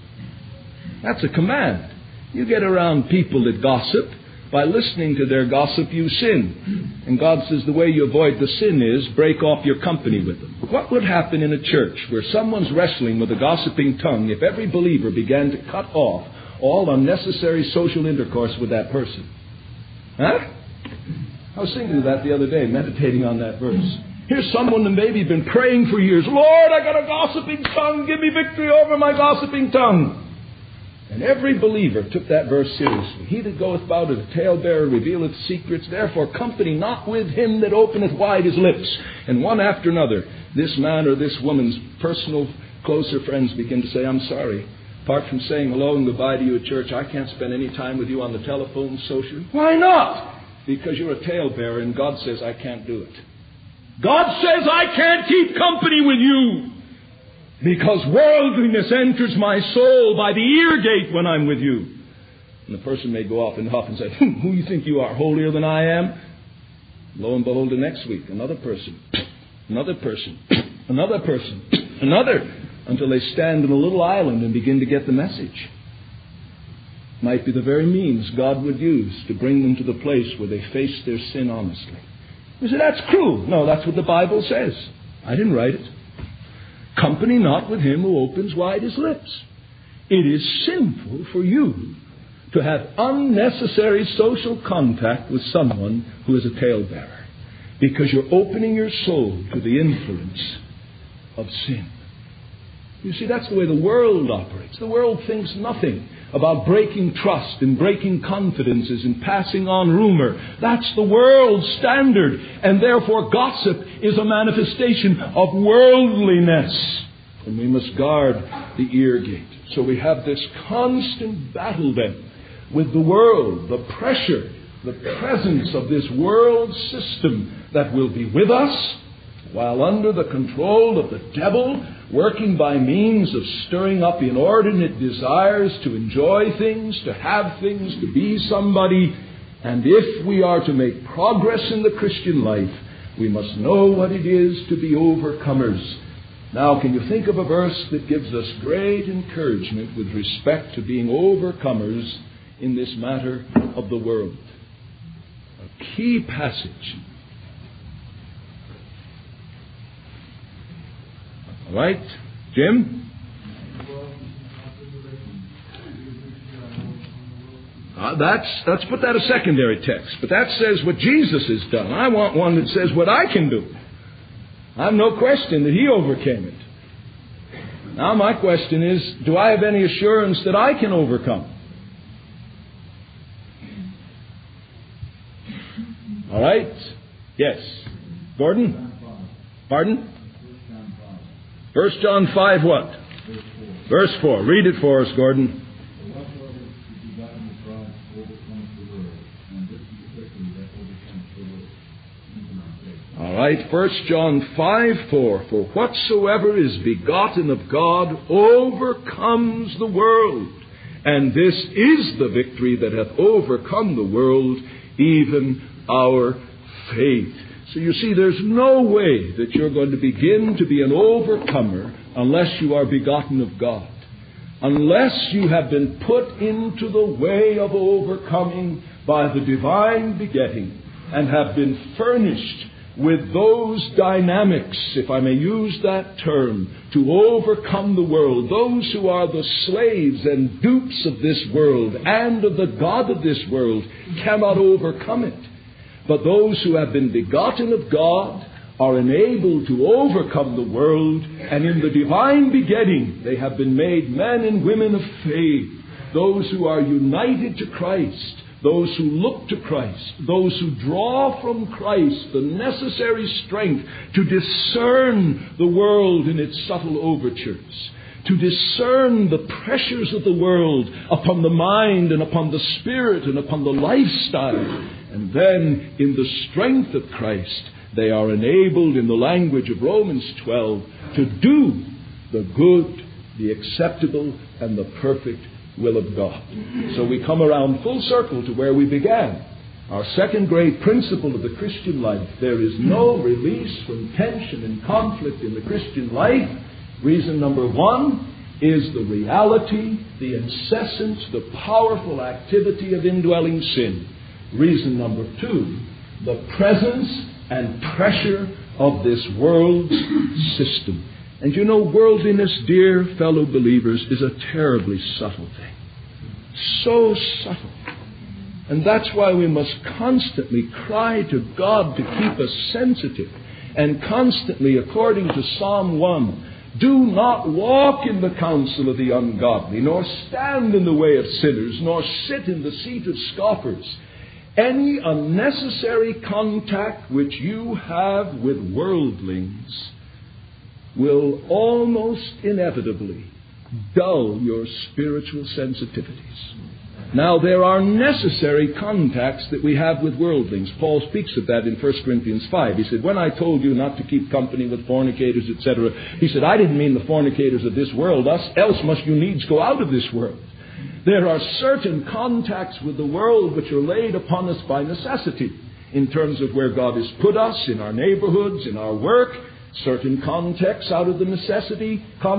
That's a command. You get around people that gossip. By listening to their gossip, you sin. And God says the way you avoid the sin is break off your company with them. What would happen in a church where someone's wrestling with a gossiping tongue if every believer began to cut off all unnecessary social intercourse with that person? Huh? I was thinking of that the other day, meditating on that verse. Here's someone that maybe been praying for years. Lord, I got a gossiping tongue. Give me victory over my gossiping tongue. And every believer took that verse seriously. He that goeth about as a talebearer revealeth secrets. Therefore company not with him that openeth wide his lips. And one after another, this man or this woman's personal, closer friends begin to say, I'm sorry. Apart from saying hello and goodbye to you at church, I can't spend any time with you on the telephone socially. Why not? Because you're a talebearer and God says I can't do it. God says I can't keep company with you. Because worldliness enters my soul by the ear gate when I'm with you. And the person may go off and huff and say, who you think you are, holier than I am? Lo and behold, the next week, another person, another person, another person, another, until they stand in a little island and begin to get the message. Might be the very means God would use to bring them to the place where they face their sin honestly. You say, that's cruel. No, that's what the Bible says. I didn't write it. Company not with him who opens wide his lips. It is sinful for you to have unnecessary social contact with someone who is a talebearer, because you're opening your soul to the influence of sin. You see, that's the way the world operates. The world thinks nothing about breaking trust and breaking confidences and passing on rumor. That's the world's standard. And therefore gossip is a manifestation of worldliness. And we must guard the ear gate. So we have this constant battle then with the world, the pressure, the presence of this world system that will be with us while under the control of the devil, working by means of stirring up inordinate desires to enjoy things, to have things, to be somebody. And if we are to make progress in the Christian life, we must know what it is to be overcomers. Now, can you think of a verse that gives us great encouragement with respect to being overcomers in this matter of the world? A key passage. All right, Jim? Let's put that a secondary text. But that says what Jesus has done. I want one that says what I can do. I have no question that he overcame it. Now my question is, do I have any assurance that I can overcome? All right? Yes. Gordon? Pardon? 1 John 5 what? Verse 4. Read it for us, Gordon. All right, 1 John 5:4. For whatsoever is begotten of God overcomes the world. And this is the victory that hath overcome the world, even our faith. So you see, there's no way that you're going to begin to be an overcomer unless you are begotten of God. Unless you have been put into the way of overcoming by the divine begetting and have been furnished with those dynamics, if I may use that term, to overcome the world. Those who are the slaves and dupes of this world and of the God of this world cannot overcome it. But those who have been begotten of God are enabled to overcome the world, and in the divine begetting they have been made men and women of faith, those who are united to Christ, those who look to Christ, those who draw from Christ the necessary strength to discern the world in its subtle overtures, to discern the pressures of the world upon the mind and upon the spirit and upon the lifestyle. And then, in the strength of Christ, they are enabled, in the language of Romans 12, to do the good, the acceptable, and the perfect will of God. So we come around full circle to where we began. Our second great principle of the Christian life: there is no release from tension and conflict in the Christian life. Reason number one is the reality, the incessant, the powerful activity of indwelling sin. Reason number two, the presence and pressure of this world's system. And you know, worldliness, dear fellow believers, is a terribly subtle thing. So subtle. And that's why we must constantly cry to God to keep us sensitive. And constantly, according to Psalm 1, do not walk in the counsel of the ungodly, nor stand in the way of sinners, nor sit in the seat of scoffers. Any unnecessary contact which you have with worldlings will almost inevitably dull your spiritual sensitivities. Now, there are necessary contacts that we have with worldlings. Paul speaks of that in 1 Corinthians 5. He said, when I told you not to keep company with fornicators, etc., he said, I didn't mean the fornicators of this world, else must you needs go out of this world. There are certain contacts with the world which are laid upon us by necessity in terms of where God has put us, in our neighborhoods, in our work. Certain contacts out of the necessity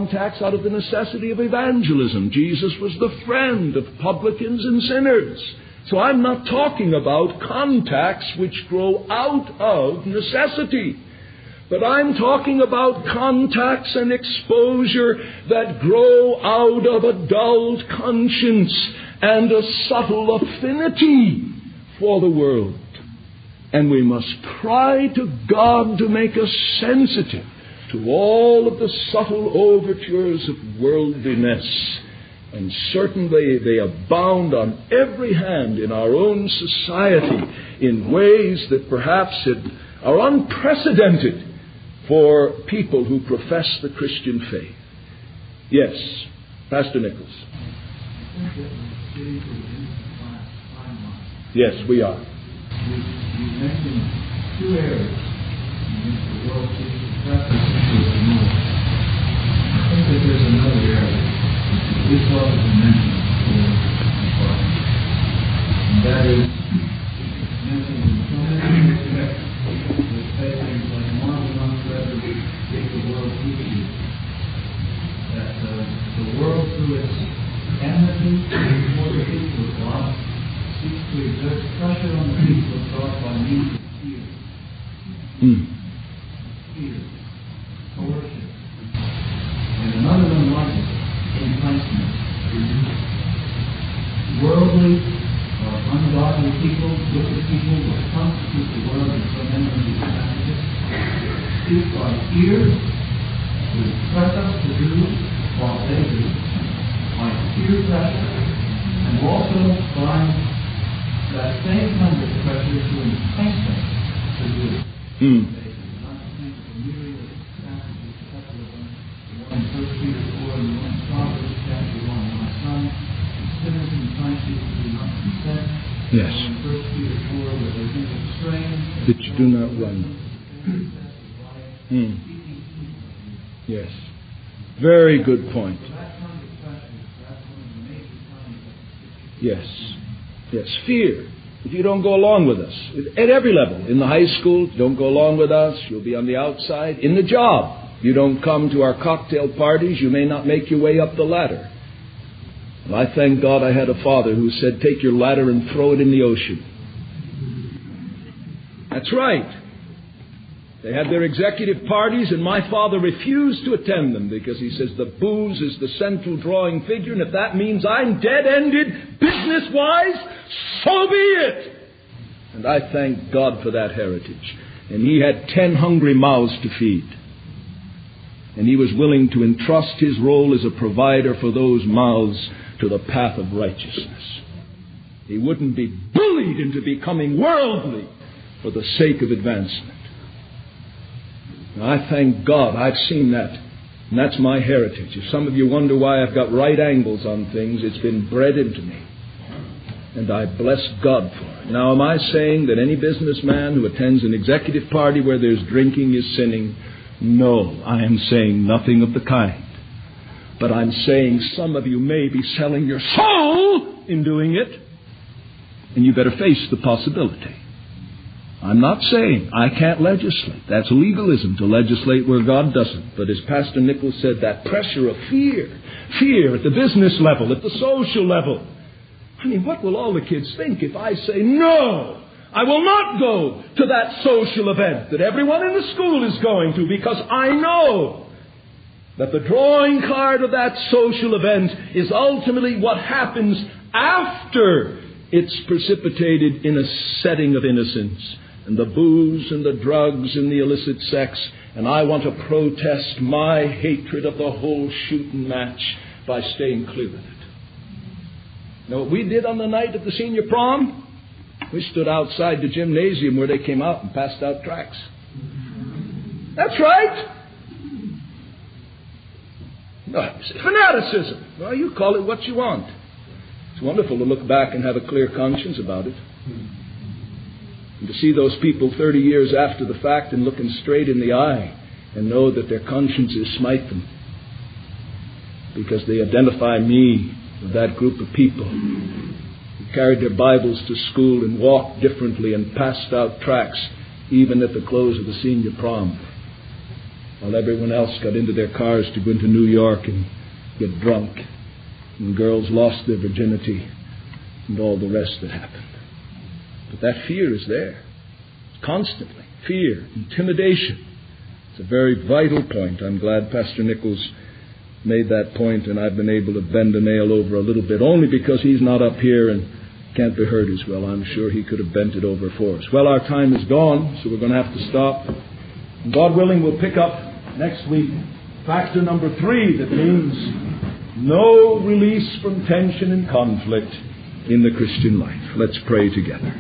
of evangelism. Jesus was the friend of publicans and sinners. So I'm not talking about contacts which grow out of necessity. But I'm talking about contacts and exposure that grow out of a dulled conscience and a subtle affinity for the world. And we must cry to God to make us sensitive to all of the subtle overtures of worldliness. And certainly they abound on every hand in our own society in ways that perhaps are unprecedented for people who profess the Christian faith. Yes, Pastor Nichols. Yes, we are. You mentioned two areas in which the world sees the preference to ignore. I think that there's another area which this wasn't mentioned before, and that is mentioned in so many respects with facing like one of the unfettered if the world keeps you. That the world through its enmity toward the people of God seeks to exert pressure on the people of God by means of fear. Fear, coercion. And another one like it, enticement. Worldly or ungodly people, wicked people will constitute the world in so many of these passages. Speak by fear, to press us to do what they do, by peer pressure, and also by that same kind of pressure to entice them to do it. Not to think of a myriad of passages, a couple of them, the one in 1 Peter 4 and the one in Proverbs chapter 1. My son, sinners entice you to do not consent. Yes. In 1 Peter 4, where they think of strange that you do not run. Yes. Very good point. Yes. Yes. Fear. if you don't go along with us, at every level, in the high school, don't go along with us, you'll be on the outside. In the job, you don't come to our cocktail parties, you may not make your way up the ladder. And I thank God I had a father who said, take your ladder and throw it in the ocean. That's right. They had their executive parties, and my father refused to attend them because he says the booze is the central drawing figure, and if that means I'm dead-ended business-wise, so be it. And I thank God for that heritage. And he had 10 hungry mouths to feed. And he was willing to entrust his role as a provider for those mouths to the path of righteousness. He wouldn't be bullied into becoming worldly for the sake of advancement. Now, I thank God I've seen that. And that's my heritage. If some of you wonder why I've got right angles on things, it's been bred into me. And I bless God for it. Now, am I saying that any businessman who attends an executive party where there's drinking is sinning? No, I am saying nothing of the kind. But I'm saying some of you may be selling your soul in doing it. And you better face the possibility. I'm not saying I can't legislate. That's legalism to legislate where God doesn't. But as Pastor Nichols said, that pressure of fear at the business level, at the social level. I mean, what will all the kids think if I say, no, I will not go to that social event that everyone in the school is going to, because I know that the drawing card of that social event is ultimately what happens after it's precipitated in a setting of innocence. And the booze and the drugs and the illicit sex. And I want to protest my hatred of the whole shooting match by staying clear of it. Now, what we did on the night of the senior prom, we stood outside the gymnasium where they came out and passed out tracts. That's right. No, it's fanaticism. Well, you call it what you want. It's wonderful to look back and have a clear conscience about it. And to see those people 30 years after the fact and looking straight in the eye and know that their consciences smite them because they identify me with that group of people who carried their Bibles to school and walked differently and passed out tracts even at the close of the senior prom while everyone else got into their cars to go into New York and get drunk and girls lost their virginity and all the rest that happened. But that fear is there. Constantly. Fear, intimidation. It's a very vital point. I'm glad Pastor Nichols made that point, and I've been able to bend a nail over a little bit, only because he's not up here and can't be heard as well. I'm sure he could have bent it over for us. Well, our time is gone, so we're going to have to stop. And God willing, we'll pick up next week factor number 3 that means no release from tension and conflict in the Christian life. Let's pray together.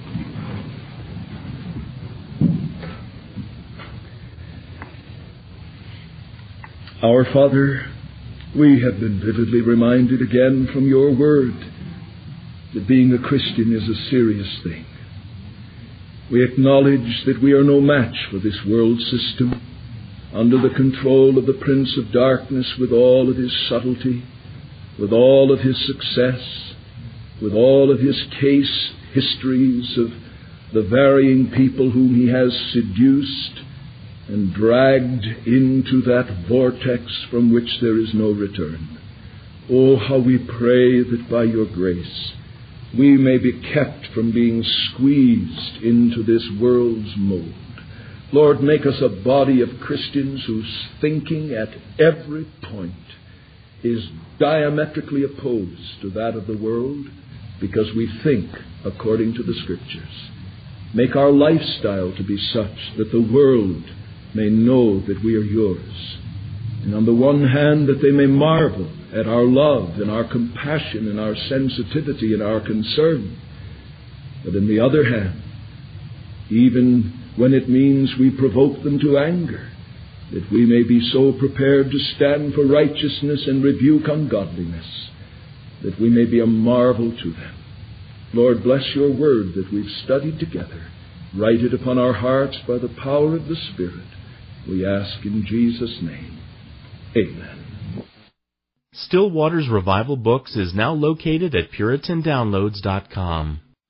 Our Father, we have been vividly reminded again from your word that being a Christian is a serious thing. We acknowledge that we are no match for this world system, under the control of the Prince of Darkness with all of his subtlety, with all of his success, with all of his case histories of the varying people whom he has seduced and dragged into that vortex from which there is no return. Oh, how we pray that by your grace we may be kept from being squeezed into this world's mold. Lord, make us a body of Christians whose thinking at every point is diametrically opposed to that of the world, because we think according to the Scriptures. Make our lifestyle to be such that the world may know that we are yours. And on the one hand, that they may marvel at our love and our compassion and our sensitivity and our concern. But on the other hand, even when it means we provoke them to anger, that we may be so prepared to stand for righteousness and rebuke ungodliness, that we may be a marvel to them. Lord, bless your word that we've studied together. Write it upon our hearts by the power of the Spirit. We ask in Jesus' name. Amen. Still Waters Revival Books is now located at PuritanDownloads.com.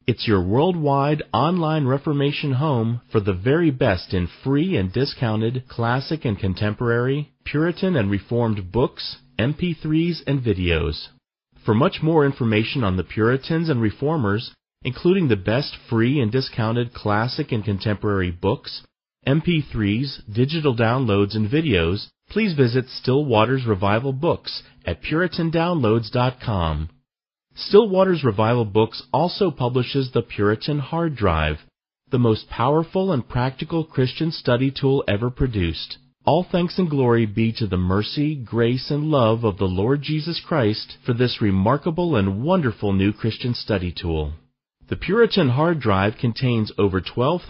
It's your worldwide online Reformation home for the very best in free and discounted classic and contemporary, Puritan and Reformed books, MP3s, and videos. For much more information on the Puritans and Reformers, including the best free and discounted classic and contemporary books, MP3s, digital downloads, and videos, please visit Still Waters Revival Books at PuritanDownloads.com. Still Waters Revival Books also publishes the Puritan Hard Drive, the most powerful and practical Christian study tool ever produced. All thanks and glory be to the mercy, grace, and love of the Lord Jesus Christ for this remarkable and wonderful new Christian study tool. The Puritan Hard Drive contains over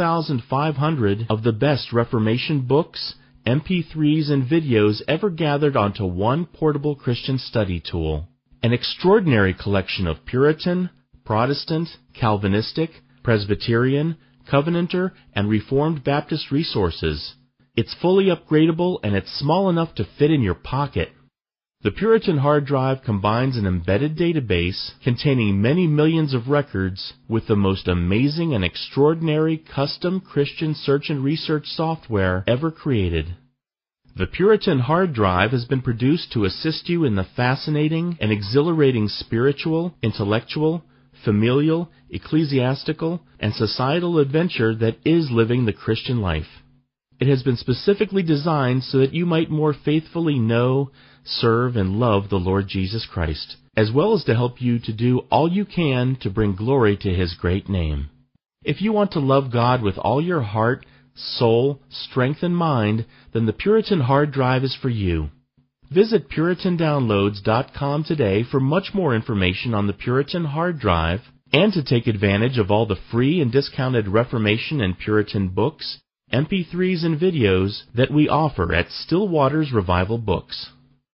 12,500 of the best Reformation books, MP3s, and videos ever gathered onto one portable Christian study tool. An extraordinary collection of Puritan, Protestant, Calvinistic, Presbyterian, Covenanter, and Reformed Baptist resources. It's fully upgradable and it's small enough to fit in your pocket. The Puritan Hard Drive combines an embedded database containing many millions of records with the most amazing and extraordinary custom Christian search and research software ever created. The Puritan Hard Drive has been produced to assist you in the fascinating and exhilarating spiritual, intellectual, familial, ecclesiastical, and societal adventure that is living the Christian life. It has been specifically designed so that you might more faithfully know, serve, and love the Lord Jesus Christ, as well as to help you to do all you can to bring glory to His great name. If you want to love God with all your heart, soul, strength, and mind, then the Puritan Hard Drive is for you. Visit PuritanDownloads.com today for much more information on the Puritan Hard Drive and to take advantage of all the free and discounted Reformation and Puritan books, MP3s, and videos that we offer at Still Waters Revival Books.